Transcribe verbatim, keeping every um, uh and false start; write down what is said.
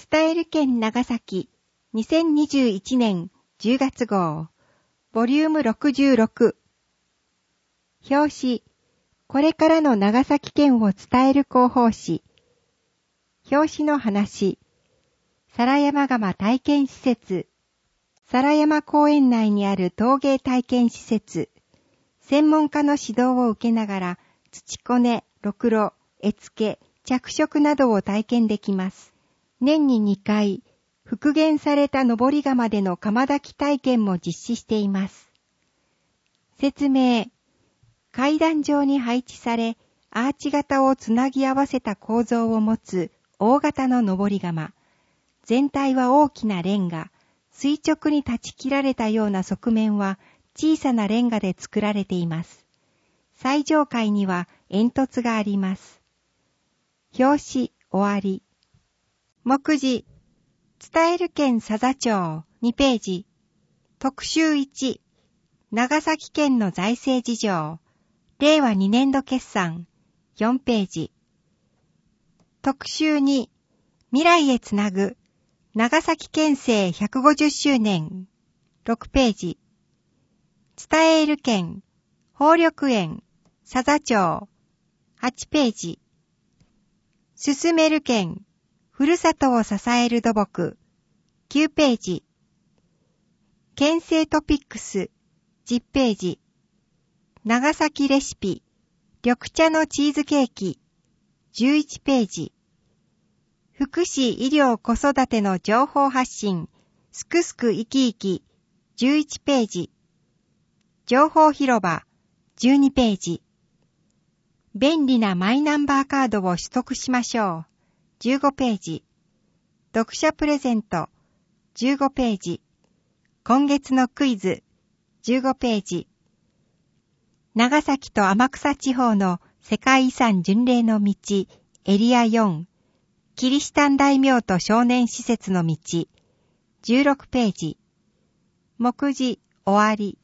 伝える県長崎にせんにじゅういちねんじゅうがつ号ボリュームろくじゅうろく表紙これからの長崎県を伝える広報誌表紙の話皿山窯体験施設皿山公園内にある陶芸体験施設専門家の指導を受けながら土こね、ろくろ、絵付け、着色などを体験できます。年ににかい、復元された登り窯での窯焚き体験も実施しています。説明。階段状に配置され、アーチ型をつなぎ合わせた構造を持つ大型の登り窯。全体は大きなレンガ。垂直に断ち切られたような側面は小さなレンガで作られています。最上階には煙突があります。表紙終わり。目次伝える県佐々町にページ特集いち長崎県の財政事情れいわにねんど決算よんページ特集に未来へつなぐ長崎県政ひゃくごじゅっしゅうねんろくページ伝える県宝緑園佐々町はちページ進める県ふるさとを支える土木きゅうページ県政トピックスじゅっページ長崎レシピ緑茶のチーズケーキじゅういちページ福祉医療子育ての情報発信すくすく生き生きじゅういちページ情報広場じゅうにページ便利なマイナンバーカードを取得しましょうじゅうごページ読者プレゼントじゅうごページ今月のクイズじゅうごページ長崎と天草地方の世界遺産巡礼の道エリアよんキリシタン大名と少年施設の道じゅうろくページ目次終わり